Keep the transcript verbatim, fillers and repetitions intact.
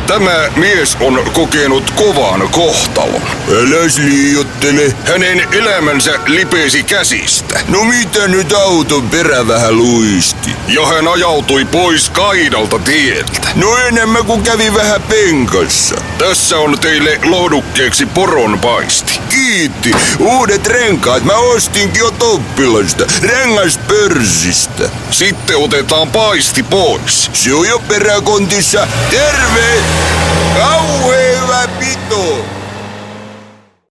Tämä mies on kokenut kovan kohtalon. Äläs liioittele. Hänen elämänsä lipesi käsistä. No mitä nyt auton perä vähän luisti? Ja hän ajautui pois kaidalta tieltä. No enemmän kuin kävi vähän penkassa. Tässä on teille lohdukkeeksi poronpaisti. Kiitti. Uudet renkaat mä ostinkin jo Toppilasta. Rengaspörssistä. Sitten otetaan paisti pois. Se on jo peräkontissa. Terve! Kauhea hyvä pito!